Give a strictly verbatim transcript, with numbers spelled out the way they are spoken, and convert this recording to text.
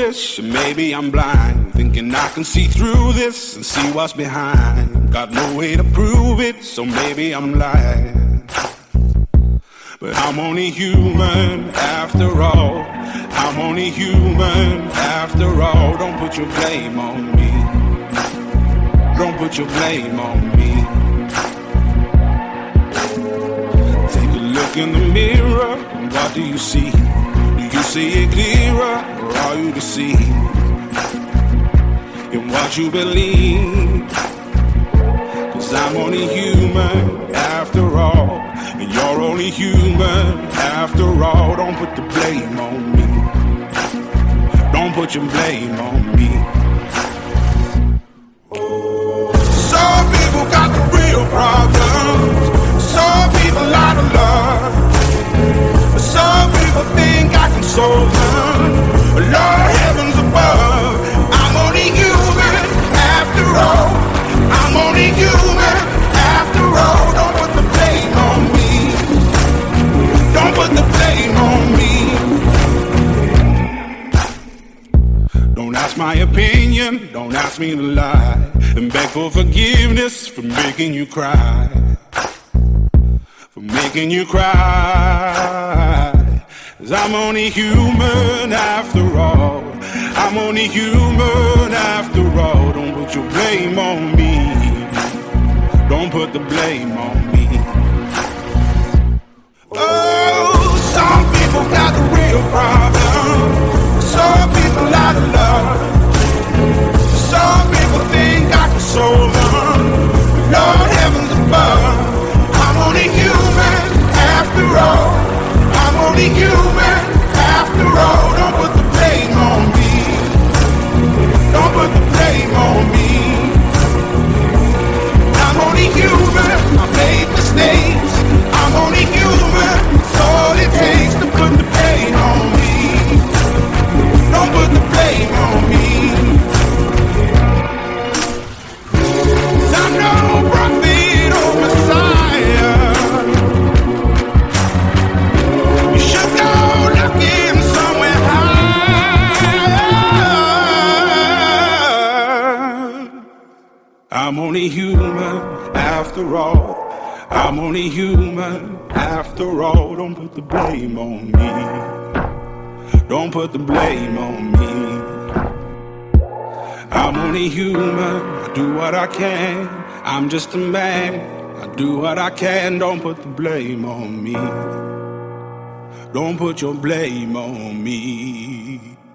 foolish, maybe I'm blind, thinking I can see through this and see what's behind. Got no way to prove it, so maybe I'm lying. But I'm only human after all. I'm only human after all. Don't put your blame on me. Don't put your blame on me. Take a look in the mirror, what do you see? Do you see it clearer, or are you deceived in what you believe? 'Cause I'm only human after all, and you're only human after all. Don't put the blame on me. Don't put your blame on me. Some people got the real problems. Some people out of love. Some people think I can solve them. Lord, heavens above, I'm only human after all. I'm only human after all. Don't put the blame on me. Don't put the blame on me. Don't ask my opinion, don't ask me to lie, and beg for forgiveness for making you cry. For making you cry. 'Cause I'm only human after all. I'm only human after all. Don't put your blame on me. Don't put the blame on me. Oh, some people got the real problem. Some people out of love. Some people think I can solve them. Lord, heavens above, I'm only human after all. I'm only human after all. Don't put the blame on me. Don't put the blame on me. I'm only human. I made mistakes. I'm only human. It's all it takes to put the blame on me. Don't put the blame on me. 'Cause I'm no prophet or Messiah. You should go looking somewhere higher. I'm only human after all. I'm only human after all. Don't put the blame on me. Don't put the blame on me. I'm only human. I do what I can. I'm just a man. I do what I can. Don't put the blame on me. Don't put your blame on me.